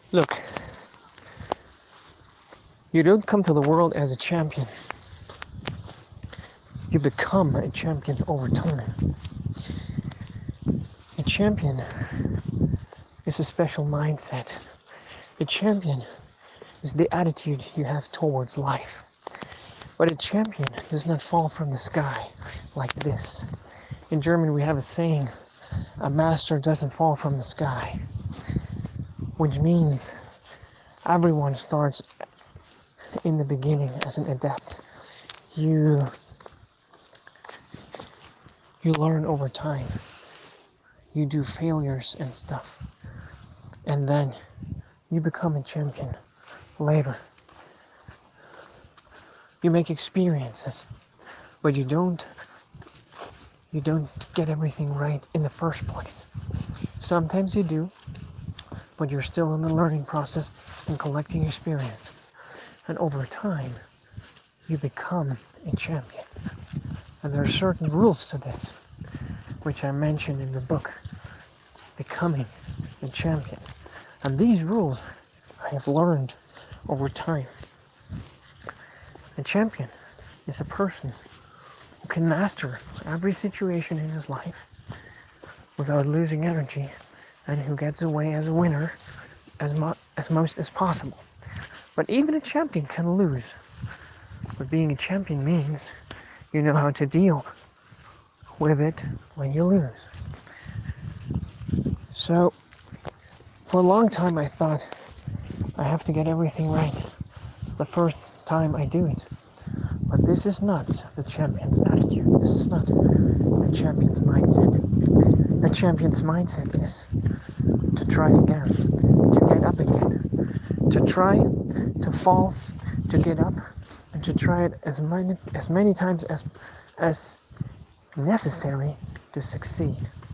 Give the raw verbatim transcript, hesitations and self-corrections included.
Look, you don't come to the world as a champion. You become a champion over time. A champion is a special mindset. A champion is the attitude you have towards life. But a champion does not fall from the sky like this. In German, we have a saying, a master doesn't fall from the sky, which means everyone starts in the beginning as an adept. You you learn over time. You do failures and stuff. And then you become a champion later. You make experiences, but you don't you don't get everything right in the first place. Sometimes you do, but you're still in the learning process and collecting experiences. And over time, you become a champion. And there are certain rules to this, which I mentioned in the book, Becoming a Champion. And these rules I have learned over time. A champion is a person who can master every situation in his life without losing energy, and who gets away as a winner as, mo- as most as possible. But even a champion can lose. But being a champion means you know how to deal with it when you lose. So, for a long time I thought I have to get everything right the first time I do it. But this is not the champion's attitude. This is not the champion's mindset. The champion's mindset is to try again, to get up again, to try, to fall, to get up, and to try it as many as many times as as necessary to succeed.